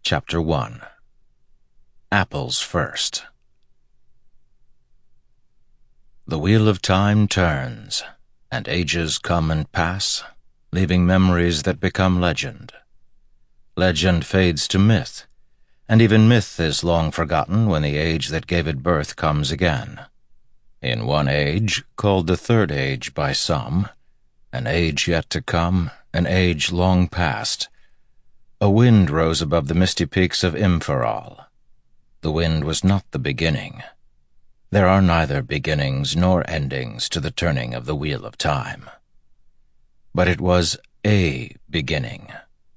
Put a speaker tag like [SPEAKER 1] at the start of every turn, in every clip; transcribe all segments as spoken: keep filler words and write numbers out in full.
[SPEAKER 1] Chapter one. Apples First. The wheel of time turns, and ages come and pass, leaving memories that become legend. Legend fades to myth, and even myth is long forgotten when the age that gave it birth comes again. In one age, called the Third Age by some, an age yet to come, an age long past, a wind rose above the misty peaks of Impharal. The wind was not the beginning. There are neither beginnings nor endings to the turning of the wheel of time. But it was a beginning.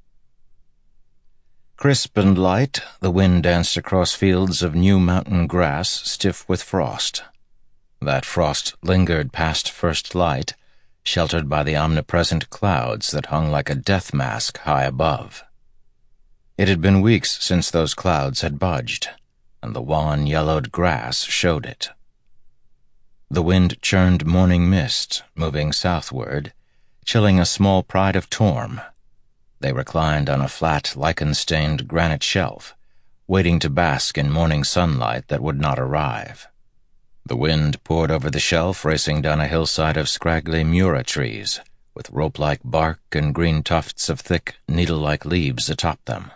[SPEAKER 1] Crisp and light, the wind danced across fields of new mountain grass stiff with frost. That frost lingered past first light, sheltered by the omnipresent clouds that hung like a death mask high above. It had been weeks since those clouds had budged, and the wan yellowed grass showed it. The wind churned morning mist, moving southward, chilling a small pride of Torm. They reclined on a flat, lichen-stained granite shelf, waiting to bask in morning sunlight that would not arrive. The wind poured over the shelf, racing down a hillside of scraggly mura trees, with rope-like bark and green tufts of thick, needle-like leaves atop them.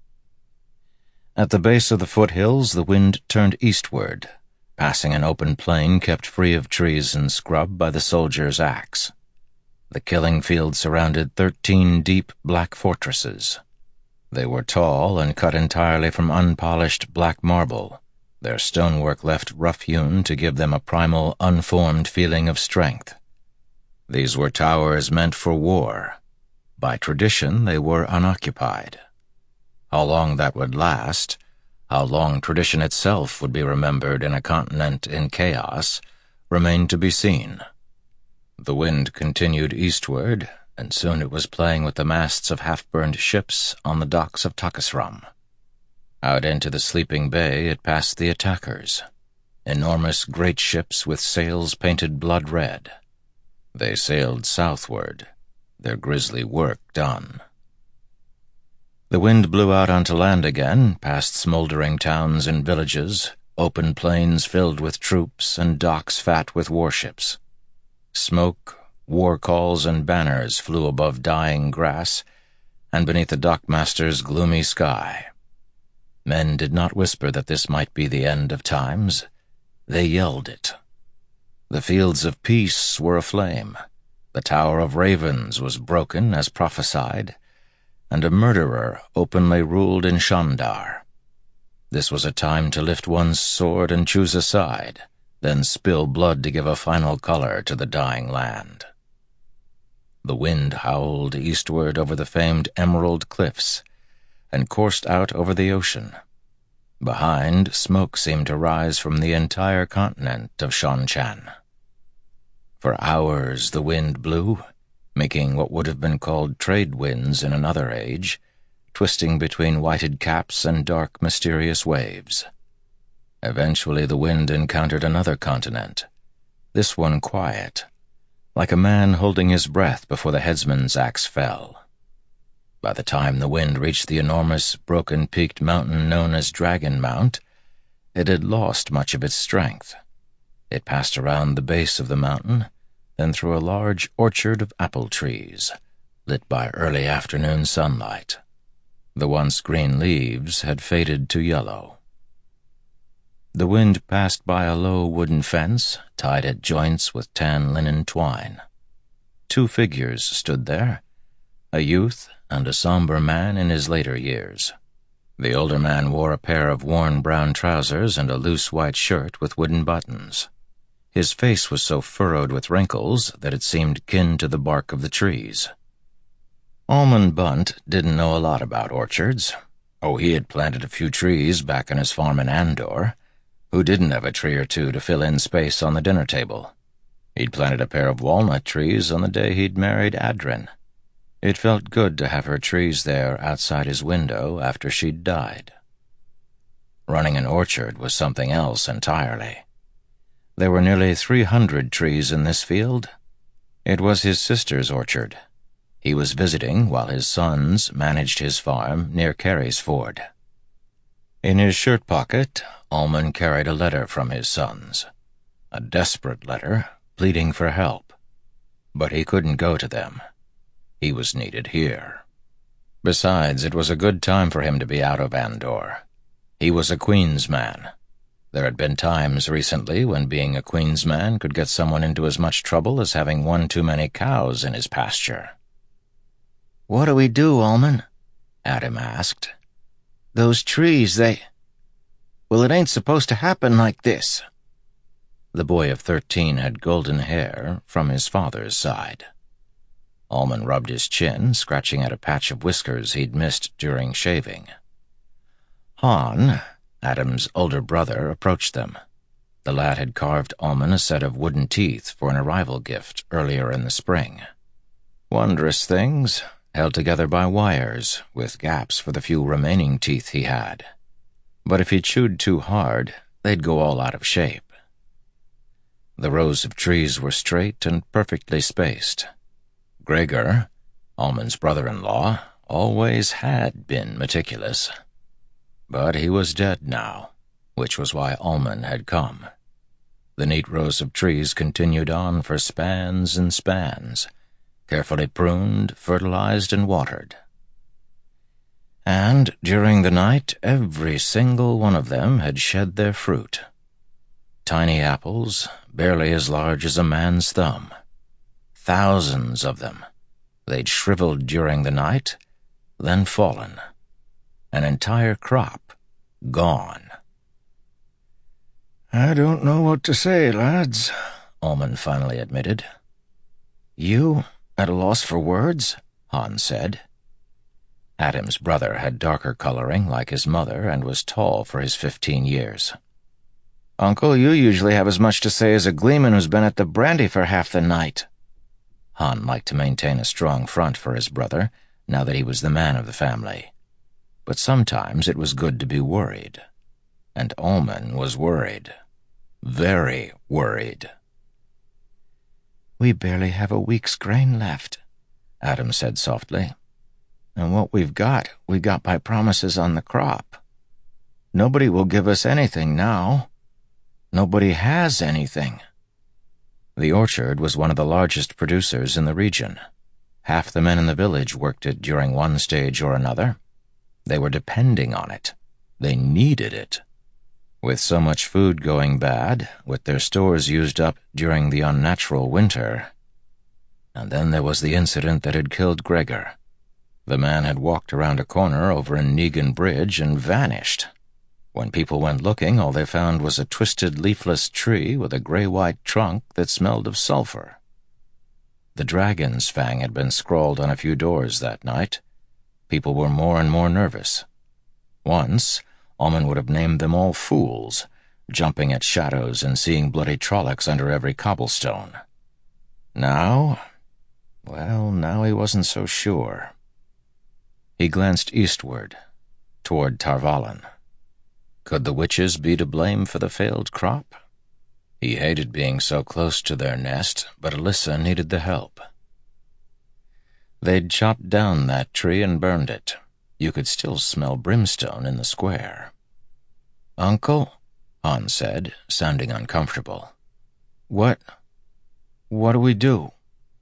[SPEAKER 1] At the base of the foothills, the wind turned eastward, passing an open plain kept free of trees and scrub by the soldier's axe. The killing field surrounded thirteen deep black fortresses. They were tall and cut entirely from unpolished black marble, their stonework left rough-hewn to give them a primal, unformed feeling of strength. These were towers meant for war. By tradition, they were unoccupied. How long that would last, how long tradition itself would be remembered in a continent in chaos, remained to be seen. The wind continued eastward, and soon it was playing with the masts of half-burned ships on the docks of Takasram. Out into the sleeping bay it passed the attackers, enormous great ships with sails painted blood red. They sailed southward, their grisly work done. The wind blew out onto land again, past smoldering towns and villages, open plains filled with troops and docks fat with warships. Smoke, war calls, and banners flew above dying grass and beneath the dockmaster's gloomy sky. Men did not whisper that this might be the end of times. They yelled it. The fields of peace were aflame. The Tower of Ravens was broken as prophesied, and a murderer openly ruled in Shandar. This was a time to lift one's sword and choose a side, then spill blood to give a final color to the dying land. The wind howled eastward over the famed Emerald Cliffs, and coursed out over the ocean. Behind, smoke seemed to rise from the entire continent of Shanchan. For hours the wind blew, making what would have been called trade winds in another age, twisting between whited caps and dark, mysterious waves. Eventually the wind encountered another continent, this one quiet, like a man holding his breath before the headsman's axe fell. By the time the wind reached the enormous, broken-peaked mountain known as Dragon Mount, it had lost much of its strength. It passed around the base of the mountain, then through a large orchard of apple trees, lit by early afternoon sunlight. The once green leaves had faded to yellow. The wind passed by a low wooden fence, tied at joints with tan linen twine. Two figures stood there, a youth and a somber man in his later years. The older man wore a pair of worn brown trousers and a loose white shirt with wooden buttons. His face was so furrowed with wrinkles that it seemed kin to the bark of the trees. Almond Bunt didn't know a lot about orchards. Oh, he had planted a few trees back on his farm in Andor. Who didn't have a tree or two to fill in space on the dinner table? He'd planted a pair of walnut trees on the day he'd married Adrin. It felt good to have her trees there outside his window after she'd died. Running an orchard was something else entirely. There were nearly three hundred trees in this field. It was his sister's orchard. He was visiting while his sons managed his farm near Carey's Ford. In his shirt pocket, Ullman carried a letter from his sons. A desperate letter, pleading for help. But he couldn't go to them. He was needed here. Besides, it was a good time for him to be out of Andor. He was a Queen's man. There had been times recently when being a Queen's man could get someone into as much trouble as having one too many cows in his pasture.
[SPEAKER 2] "What do we do, Ullman?" Adam asked. "Those trees, they... Well, it ain't supposed to happen like this."
[SPEAKER 1] The boy of thirteen had golden hair from his father's side. Ullman rubbed his chin, scratching at a patch of whiskers he'd missed during shaving. Han, Adam's older brother, approached them. The lad had carved Ullman a set of wooden teeth for an arrival gift earlier in the spring. Wondrous things, held together by wires, with gaps for the few remaining teeth he had. But if he chewed too hard, they'd go all out of shape. The rows of trees were straight and perfectly spaced. Gregor, Ullman's brother-in-law, always had been meticulous. But he was dead now, which was why Ullman had come. The neat rows of trees continued on for spans and spans, carefully pruned, fertilized, and watered. And during the night, every single one of them had shed their fruit. Tiny apples, barely as large as a man's thumb. Thousands of them. They'd shriveled during the night, then fallen. An entire crop gone.
[SPEAKER 2] "I don't know what to say, lads,"
[SPEAKER 1] Ullman finally admitted.
[SPEAKER 2] "You at a loss for words?"
[SPEAKER 1] Han said. Adam's brother had darker coloring like his mother and was tall for his fifteen years.
[SPEAKER 2] "Uncle, you usually have as much to say as a gleeman who's been at the brandy for half the night."
[SPEAKER 1] Han liked to maintain a strong front for his brother, now that he was the man of the family. But sometimes it was good to be worried. And Ullman was worried. Very worried.
[SPEAKER 2] "We barely have a week's grain left," Adam said softly. "And what we've got, we got by promises on the crop. Nobody will give us anything now. Nobody has anything."
[SPEAKER 1] The orchard was one of the largest producers in the region. Half the men in the village worked it during one stage or another. They were depending on it. They needed it. With so much food going bad, with their stores used up during the unnatural winter. And then there was the incident that had killed Gregor. The man had walked around a corner over in Negan Bridge and vanished. When people went looking, all they found was a twisted leafless tree with a gray-white trunk that smelled of sulfur. The dragon's fang had been scrawled on a few doors that night. People were more and more nervous. Once, Ullman would have named them all fools, jumping at shadows and seeing bloody Trollocs under every cobblestone. Now, well, now he wasn't so sure. He glanced eastward, toward Tar Valon. Could the witches be to blame for the failed crop? He hated being so close to their nest, but Alyssa needed the help. They'd chopped down that tree and burned it. You could still smell brimstone in the square.
[SPEAKER 2] "Uncle,"
[SPEAKER 1] Han said, sounding uncomfortable.
[SPEAKER 2] What... what do we do?"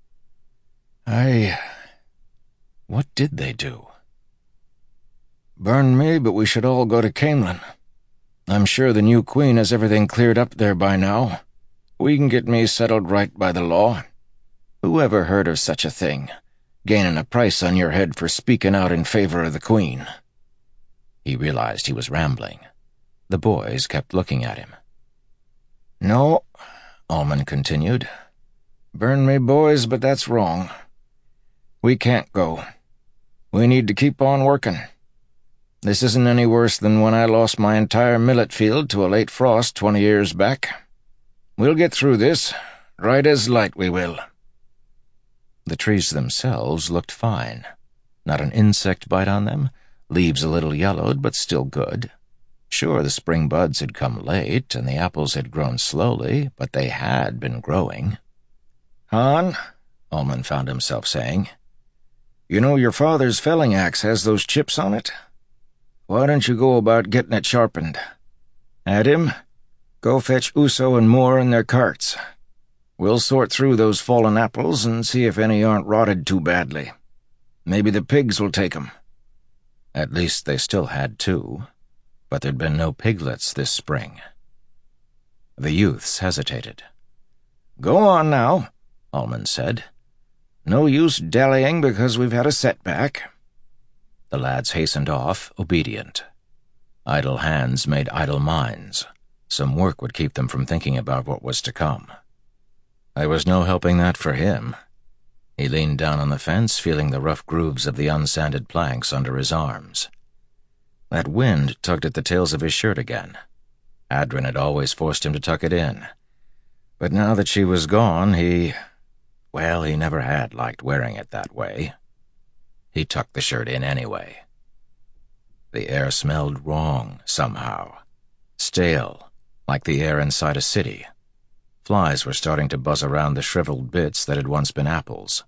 [SPEAKER 1] I... What did they do?
[SPEAKER 2] "Burn me, but we should all go to Caemlyn. I'm sure the new queen has everything cleared up there by now. We can get me settled right by the law. Who ever heard of such a thing? Gaining a price on your head for speaking out in favor of the queen."
[SPEAKER 1] He realized he was rambling. The boys kept looking at him.
[SPEAKER 2] "No," Ullman continued. "Burn me, boys, but that's wrong. We can't go. We need to keep on working. This isn't any worse than when I lost my entire millet field to a late frost twenty years back. We'll get through this, right as light we will."
[SPEAKER 1] The trees themselves looked fine. Not an insect bite on them, leaves a little yellowed but still good. Sure, the spring buds had come late and the apples had grown slowly, but they had been growing.
[SPEAKER 2] "Han," Ullman found himself saying, "you know your father's felling axe has those chips on it?" why don't you go about getting it sharpened? Adam, go fetch Uso and Moore in their carts. We'll sort through those fallen apples and see if any aren't rotted too badly. Maybe the pigs will take 'em."
[SPEAKER 1] At least they still had two, but there'd been no piglets this spring. The youths hesitated.
[SPEAKER 2] "Go on now," Ullman said. "No use dallying because we've had a setback."
[SPEAKER 1] The lads hastened off, obedient. Idle hands made idle minds. Some work would keep them from thinking about what was to come. There was no helping that for him. He leaned down on the fence, feeling the rough grooves of the unsanded planks under his arms. That wind tugged at the tails of his shirt again. Adrin had always forced him to tuck it in. But now that she was gone, he... well, he never had liked wearing it that way. He tucked the shirt in anyway. The air smelled wrong, somehow. Stale, like the air inside a city. Flies were starting to buzz around the shriveled bits that had once been apples.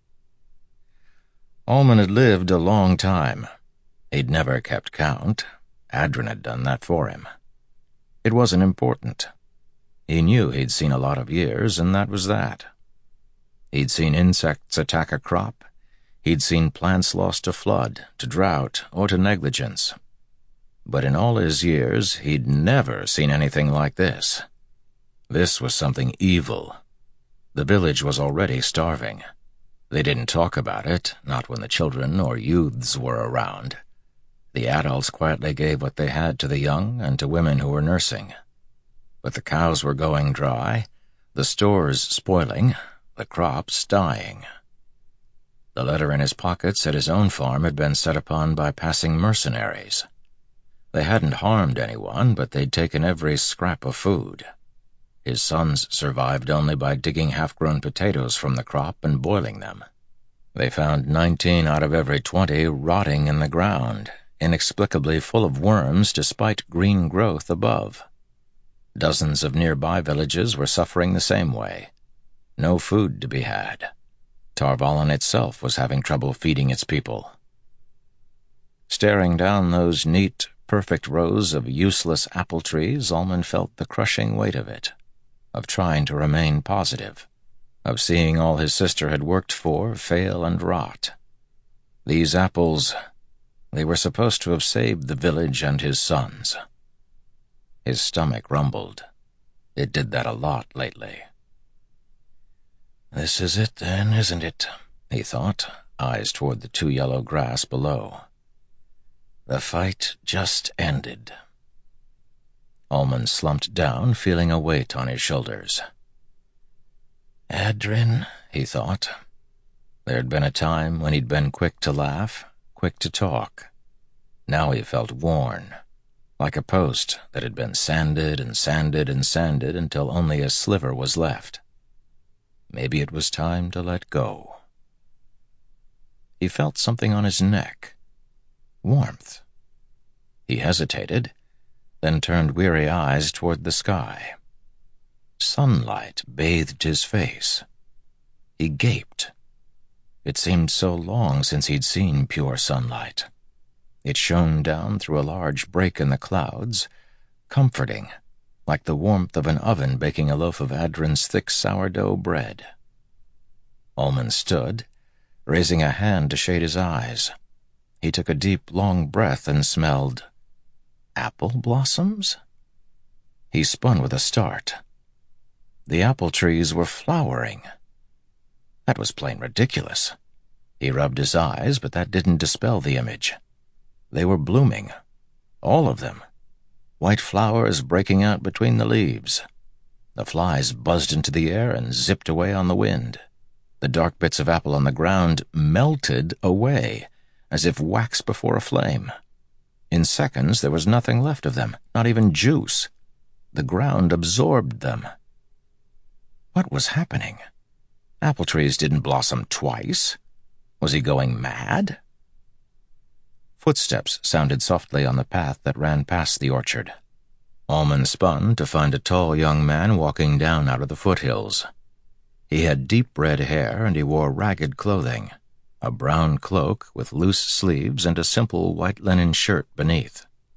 [SPEAKER 1] Ullman had lived a long time. He'd never kept count. Adrin had done that for him. It wasn't important. He knew he'd seen a lot of years, and that was that. He'd seen insects attack a crop. He'd seen plants lost to flood, to drought, or to negligence. But in all his years, he'd never seen anything like this. This was something evil. The village was already starving. They didn't talk about it, not when the children or youths were around. The adults quietly gave what they had to the young and to women who were nursing. But the cows were going dry, the stores spoiling, the crops dying. The letter in his pocket said his own farm had been set upon by passing mercenaries. They hadn't harmed anyone, but they'd taken every scrap of food. His sons survived only by digging half-grown potatoes from the crop and boiling them. They found nineteen out of every twenty rotting in the ground, inexplicably full of worms despite green growth above. Dozens of nearby villages were suffering the same way. No food to be had. Tarvalon itself was having trouble feeding its people. Staring down those neat, perfect rows of useless apple trees, Ullman felt the crushing weight of it, of trying to remain positive, of seeing all his sister had worked for fail and rot. These apples, they were supposed to have saved the village and his sons. His stomach rumbled. It did that a lot lately. "This is it, then, isn't it?" he thought, eyes toward the too yellow grass below. The fight just ended. Ullman slumped down, feeling a weight on his shoulders. Adrin, he thought. There'd been a time when he'd been quick to laugh, quick to talk. Now he felt worn, like a post that had been sanded and sanded and sanded until only a sliver was left. Maybe it was time to let go. He felt something on his neck. Warmth. He hesitated, then turned weary eyes toward the sky. Sunlight bathed his face. He gaped. It seemed so long since he'd seen pure sunlight. It shone down through a large break in the clouds, comforting, like the warmth of an oven baking a loaf of Adrin's thick sourdough bread. Ullman stood, raising a hand to shade his eyes. He took a deep, long breath and smelled apple blossoms? He spun with a start. The apple trees were flowering. That was plain ridiculous. He rubbed his eyes, but that didn't dispel the image. They were blooming. All of them. White flowers breaking out between the leaves. The flies buzzed into the air and zipped away on the wind. The dark bits of apple on the ground melted away, as if wax before a flame. In seconds there was nothing left of them, not even juice. The ground absorbed them. What was happening? Apple trees didn't blossom twice. Was he going mad? Footsteps sounded softly on the path that ran past the orchard. Ullman spun to find a tall young man walking down out of the foothills. He had deep red hair and he wore ragged clothing, a brown cloak with loose sleeves and a simple white linen shirt beneath.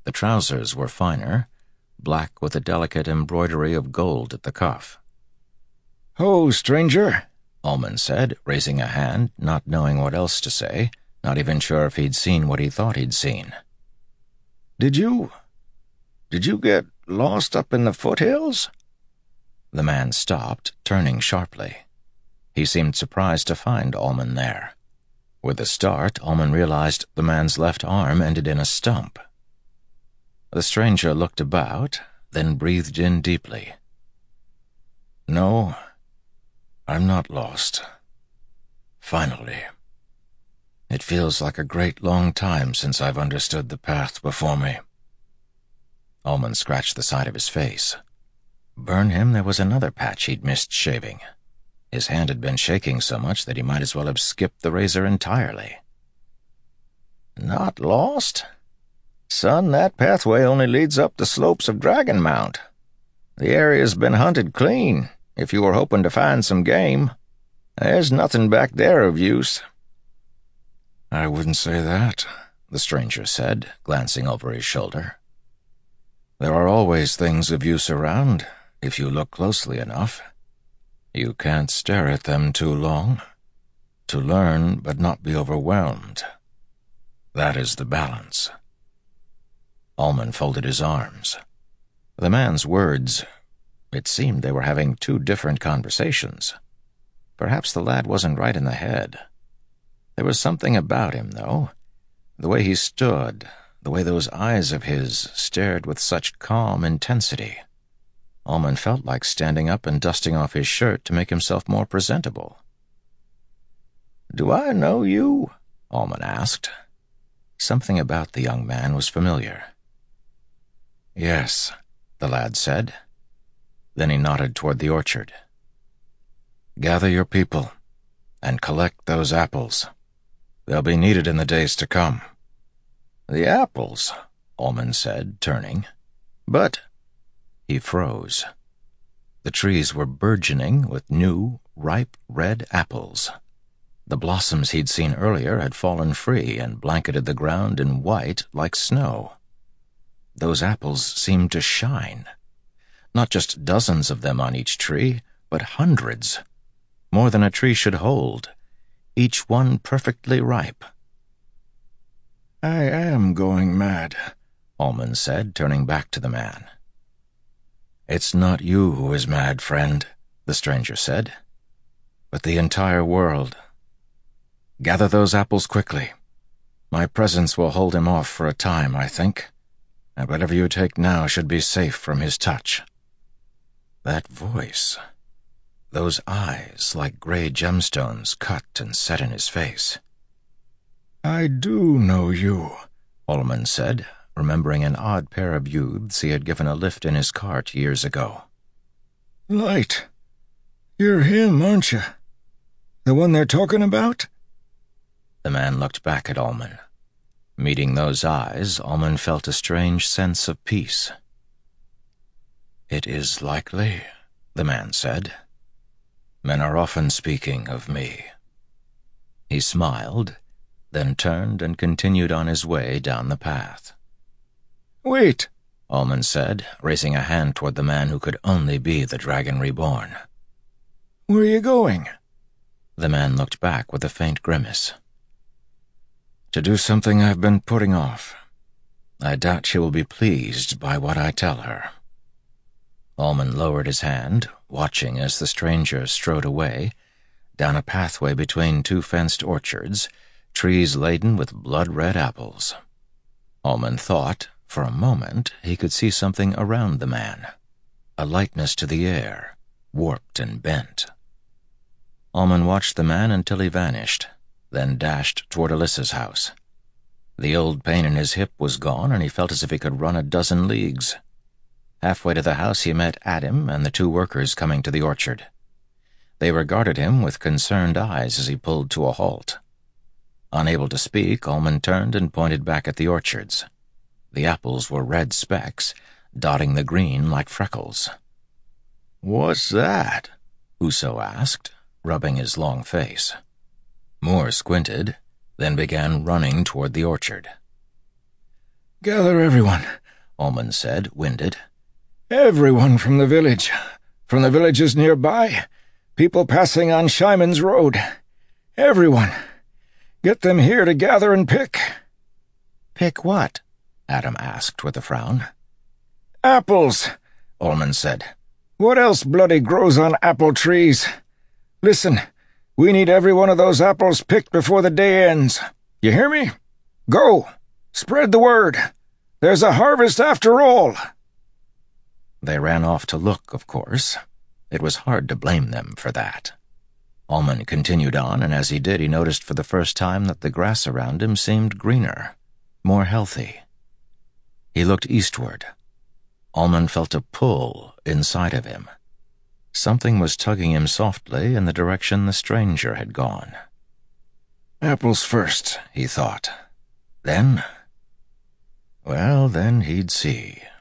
[SPEAKER 1] The trousers were finer, black with a delicate embroidery of gold at the cuff.
[SPEAKER 2] "Ho, stranger,"
[SPEAKER 1] Ullman said, raising a hand, not knowing what else to say, not even sure if he'd seen what he thought he'd seen.
[SPEAKER 2] Did you... did you get lost up in the foothills?"
[SPEAKER 1] The man stopped, turning sharply. He seemed surprised to find Ullman there. With a start, Ullman realized the man's left arm ended in a stump. The stranger looked about, then breathed in deeply.
[SPEAKER 2] "No, I'm not lost. Finally. It feels like a great long time since I've understood the path before me."
[SPEAKER 1] Ullman scratched the side of his face. Burn him, there was another patch he'd missed shaving. His hand had been shaking so much that he might as well have skipped the razor entirely.
[SPEAKER 2] "Not lost? Son, that pathway only leads up the slopes of Dragon Mount. The area's been hunted clean, if you were hoping to find some game. There's nothing back there of use."
[SPEAKER 1] "I wouldn't say that," the stranger said, glancing over his shoulder. "There are always things of use around, if you look closely enough. You can't stare at them too long. To learn but not be overwhelmed. That is the balance." Ullman folded his arms. The man's words, it seemed they were having two different conversations. Perhaps the lad wasn't right in the head. There was something about him, though. The way he stood, the way those eyes of his stared with such calm intensity. Ullman felt like standing up and dusting off his shirt to make himself more presentable.
[SPEAKER 2] "Do I know you?"
[SPEAKER 1] Ullman asked. Something about the young man was familiar. "Yes," the lad said. Then he nodded toward the orchard. "Gather your people and collect those apples. They'll be needed in the days to come."
[SPEAKER 2] "The apples,"
[SPEAKER 1] Ullman said, turning.
[SPEAKER 2] "But—"
[SPEAKER 1] He froze. The trees were burgeoning with new, ripe red apples. The blossoms he'd seen earlier had fallen free and blanketed the ground in white like snow. Those apples seemed to shine. Not just dozens of them on each tree, but hundreds. More than a tree should hold. Each one perfectly ripe.
[SPEAKER 2] "I am going mad,"
[SPEAKER 1] Ullman said, turning back to the man. "It's not you who is mad, friend," the stranger said, "but the entire world. Gather those apples quickly. My presence will hold him off for a time, I think, and whatever you take now should be safe from his touch." That voice, those eyes like gray gemstones cut and set in his face.
[SPEAKER 2] "I do know you,"
[SPEAKER 1] Ullman said, remembering an odd pair of youths he had given a lift in his cart years ago.
[SPEAKER 2] "Light, you're him, aren't you? The one they're talking about?"
[SPEAKER 1] The man looked back at Ullman. Meeting those eyes, Ullman felt a strange sense of peace. "It is likely," the man said. "Men are often speaking of me." He smiled, then turned and continued on his way down the path.
[SPEAKER 2] "Wait,"
[SPEAKER 1] Ullman said, raising a hand toward the man who could only be the Dragon Reborn.
[SPEAKER 2] "Where are you going?"
[SPEAKER 1] The man looked back with a faint grimace. "To do something I've been putting off. I doubt she will be pleased by what I tell her." Ullman lowered his hand, watching as the stranger strode away, down a pathway between two fenced orchards, trees laden with blood-red apples. Ullman thought, for a moment, he could see something around the man, a lightness to the air, warped and bent. Ullman watched the man until he vanished, then dashed toward Alyssa's house. The old pain in his hip was gone, and he felt as if he could run a dozen leagues. Halfway to the house he met Adam and the two workers coming to the orchard. They regarded him with concerned eyes as he pulled to a halt. Unable to speak, Ullman turned and pointed back at the orchards. The apples were red specks, dotting the green like freckles.
[SPEAKER 2] "What's that?"
[SPEAKER 1] Uso asked, rubbing his long face. Moore squinted, then began running toward the orchard.
[SPEAKER 2] "Gather everyone.
[SPEAKER 1] Ullman said, winded.
[SPEAKER 2] "Everyone from the village, from the villages nearby, people passing on Shyman's Road. Everyone. Get them here to gather and pick."
[SPEAKER 1] "Pick what?" Adam asked with a frown.
[SPEAKER 2] "Apples," Ullman said. "What else bloody grows on apple trees? Listen, we need every one of those apples picked before the day ends. You hear me? Go! Spread the word! There's a harvest after all!"
[SPEAKER 1] They ran off to look, of course. It was hard to blame them for that. Ullman continued on, and as he did, he noticed for the first time that the grass around him seemed greener, more healthy. He looked eastward. Ullman felt a pull inside of him. Something was tugging him softly in the direction the stranger had gone.
[SPEAKER 2] Apples first,
[SPEAKER 1] he thought. Then... well, then he'd see.